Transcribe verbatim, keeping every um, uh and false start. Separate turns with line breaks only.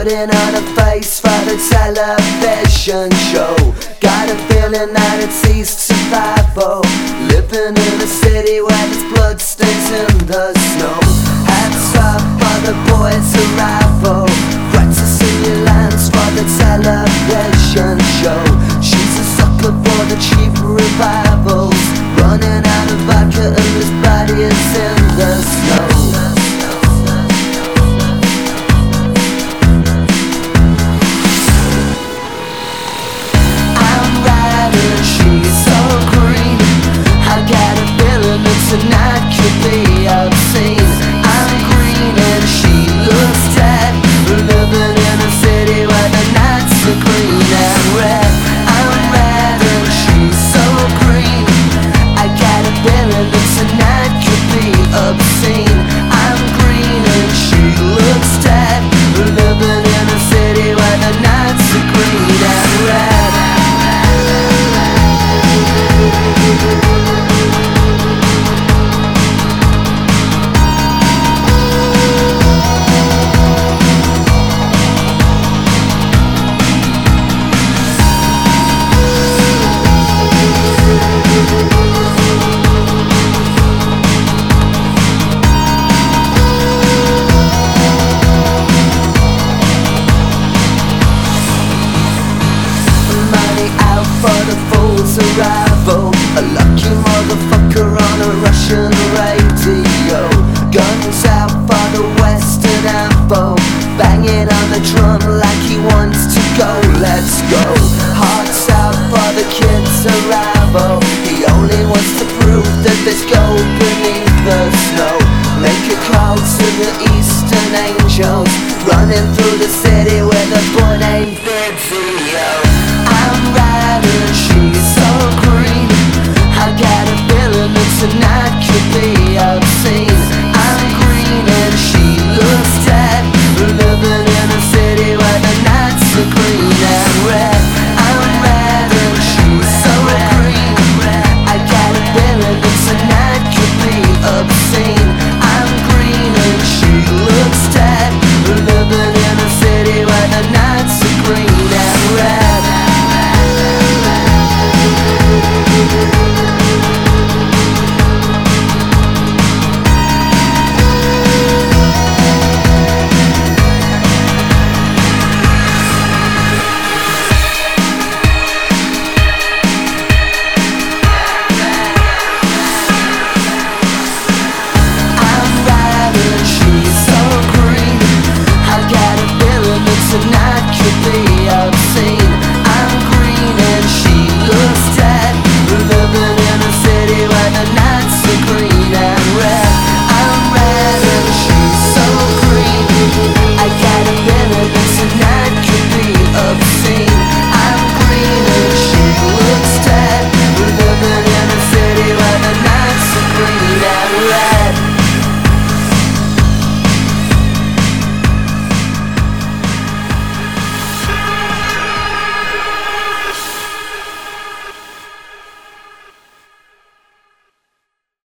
putting on a face for the television show. Got a feeling that it's East survival, living in a city where there's bloodstains in the snow. Hats off for the boys' arrival, practicing your lines for the television show. She's a sucker for the cheap revivals, running out of vodka and his body is in the snow. Tonight could be obscene. I'm green and she looks dead, living in a city where the nights are green and red. I'm red and she's so green. I got a feeling that tonight could be obscene. I'm green and she looks dead, living in a city where the nights are green and red. For the fool's arrival, a lucky motherfucker on a Russian radio. Guns out for the western ambo, banging on the drum like he wants to go. Let's go. Hearts out for the kid's arrival, he only wants to prove that there's gold beneath the snow. Make a call to the eastern angels, running through